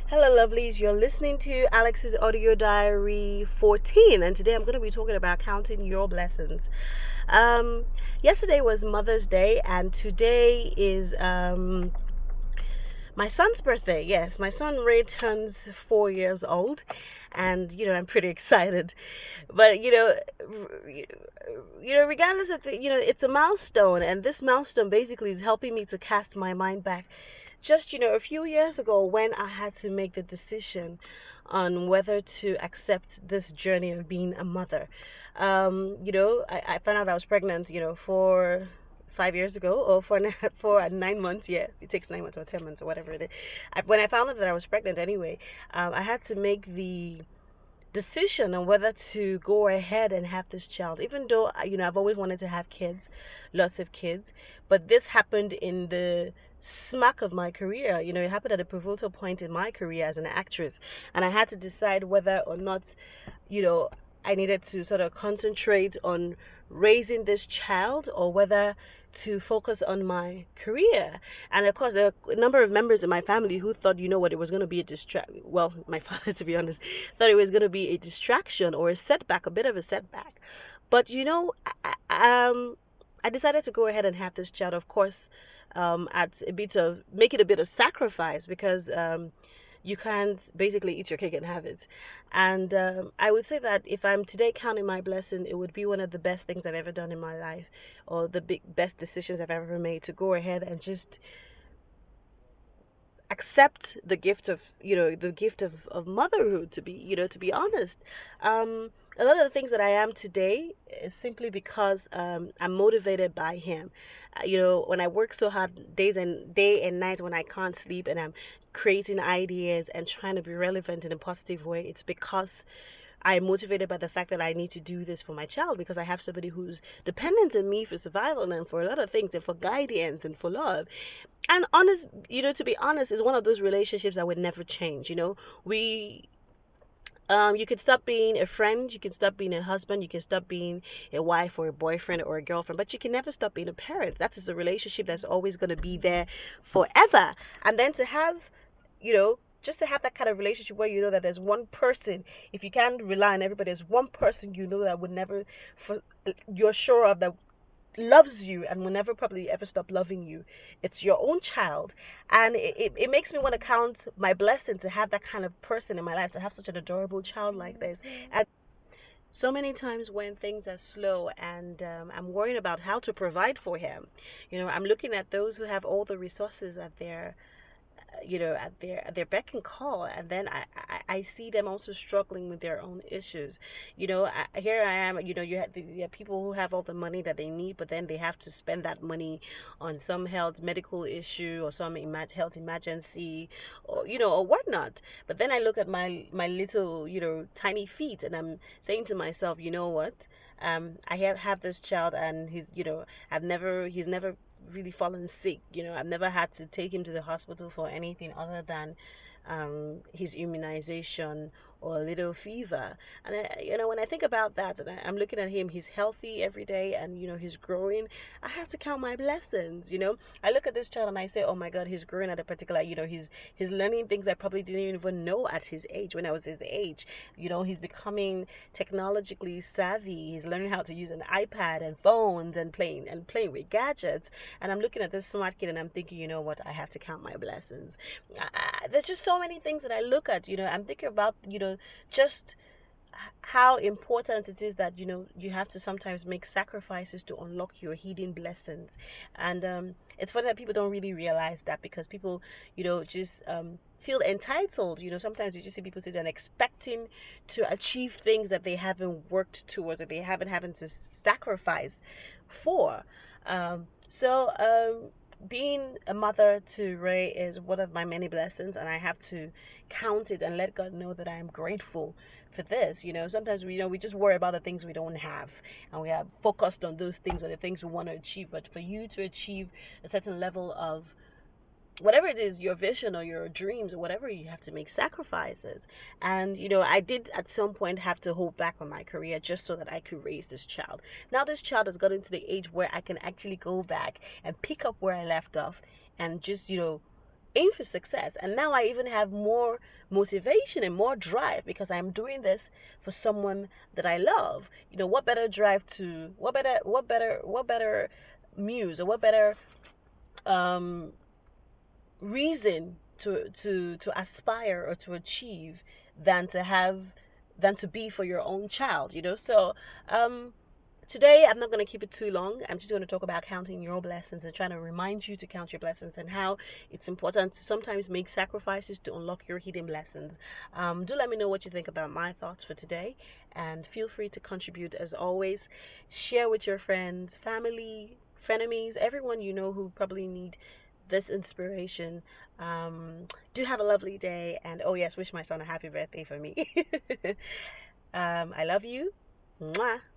Hello, lovelies. You're listening to Alex's Audio Diary 14, and today I'm going to be talking about counting your blessings. Um, Yesterday was Mother's Day, and today is my son's birthday. Yes, my son Ray turns 4 years old, and I'm pretty excited. But regardless of it's a milestone, and this milestone basically is helping me to cast my mind back just a few years ago when I had to make the decision on whether to accept this journey of being a mother. I found out I was pregnant, for 5 years ago, or for for 9 months. Yeah, it takes 9 months or 10 months or whatever it is. When I found out that I was pregnant, anyway, I had to make the decision on whether to go ahead and have this child. Even though I've always wanted to have kids, lots of kids, but this happened in the smack of my career. It happened at a pivotal point in my career as an actress, and I had to decide whether or not, you know, I needed to sort of concentrate on raising this child or whether to focus on my career. And of course, there are a number of members in my family who thought, it was going to be a distraction. Well, my father, to be honest, thought it was going to be a distraction or a setback, a bit of a setback. But I decided to go ahead and have this child. Of course, at a bit of make it a bit of sacrifice because you can't basically eat your cake and have it. And I would say that if I'm today counting my blessing, it would be one of the best things I've ever done in my life, or the best decisions I've ever made, to go ahead and just accept the gift of motherhood. To be honest, a lot of the things that I am today is simply because I'm motivated by him. When I work so hard day and night, when I can't sleep and I'm creating ideas and trying to be relevant in a positive way, it's because I'm motivated by the fact that I need to do this for my child, because I have somebody who's dependent on me for survival and for a lot of things, and for guidance and for love. And to be honest, is one of those relationships that would never change. We you can stop being a friend, you can stop being a husband, you can stop being a wife or a boyfriend or a girlfriend, but you can never stop being a parent. That is a relationship that's always going to be there forever. And then to have, just to have that kind of relationship where you know that there's one person, if you can't rely on everybody, there's one person that would never, you're sure of, that loves you and will never probably ever stop loving you. It's your own child. And it makes me want to count my blessing to have that kind of person in my life, to have such an adorable child like this. And so many times when things are slow and I'm worried about how to provide for him, I'm looking at those who have all the resources at their beck and call, and then I see them also struggling with their own issues. Here I am. You have people who have all the money that they need, but then they have to spend that money on some health medical issue or some health emergency, or whatnot. But then I look at my little tiny feet, and I'm saying to myself, you know what? I have this child, and he's never really fallen sick. I've never had to take him to the hospital for anything other than his immunization or a little fever. And when I think about that, and I'm looking at him, he's healthy every day, and he's growing. I have to count my blessings. I look at this child and I say, oh my God, he's growing at a particular. He's learning things I probably didn't even know at his age, when I was his age. He's becoming technologically savvy. He's learning how to use an iPad and phones and playing with gadgets. And I'm looking at this smart kid and I'm thinking, you know what? I have to count my blessings. There's just so many things that I look at. I'm thinking about, just how important it is that you have to sometimes make sacrifices to unlock your hidden blessings. And it's funny that people don't really realize that, because people just feel entitled. Sometimes you just see people sit and expecting to achieve things that they haven't worked towards, that they haven't having to sacrifice for. Being a mother to Ray is one of my many blessings, and I have to count it and let God know that I am grateful for this. Sometimes we just worry about the things we don't have, and we are focused on those things, or the things we want to achieve. But for you to achieve a certain level of whatever it is, your vision or your dreams or whatever, you have to make sacrifices. And I did at some point have to hold back on my career just so that I could raise this child. Now this child has gotten to the age where I can actually go back and pick up where I left off, and just aim for success. And now I even have more motivation and more drive because I'm doing this for someone that I love. You know, what better drive to, what better muse, or what better um, reason to aspire or to achieve than to have than to be for your own child, you know. So um today I'm not going to keep it too long. I'm just going to talk about counting your blessings and trying to remind you to count your blessings and how it's important to sometimes make sacrifices to unlock your hidden blessings. Do let me know what you think about my thoughts for today, and feel free to contribute as always. Share with your friends, family, frenemies, everyone you know who probably need this inspiration. Do have a lovely day, and oh yes, wish my son a happy birthday for me. I love you. Mwah.